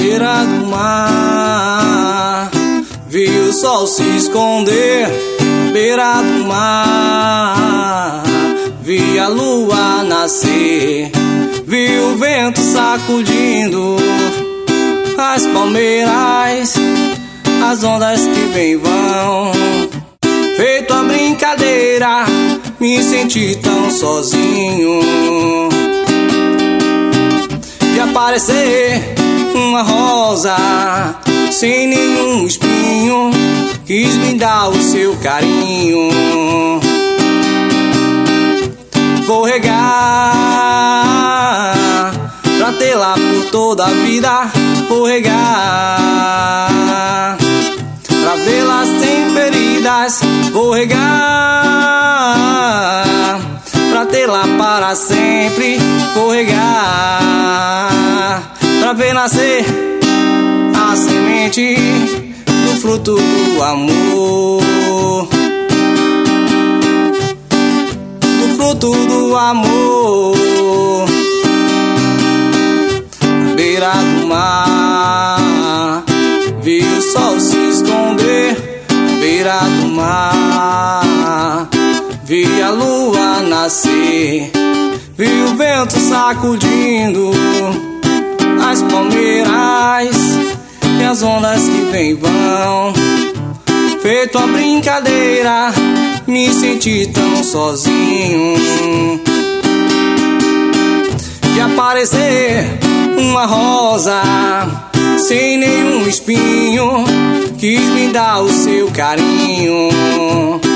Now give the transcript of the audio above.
beira do mar, vi o sol se esconder. Beira do mar, vi a lua nascer, vi o vento sacudindo as palmeiras, as ondas que vêm e vão. Feito a brincadeira, me senti tão sozinho. De aparecer uma rosa sem nenhum espinho, quis me dar o seu carinho. Vou regar pra tê-la por toda a vida. Vou regar pra vê-la sem feridas. Vou regar pra tê-la para sempre. Vou regar pra ver nascer a semente do fruto do amor, do fruto do amor. Na beira do mar, vi o sol se esconder. Na beira do mar, vi a lua nascer, vi o vento sacudindo as palmeiras e as ondas que vêm e vão. Feito a brincadeira, me senti tão sozinho. De aparecer uma rosa sem nenhum espinho, quis me dar o seu carinho.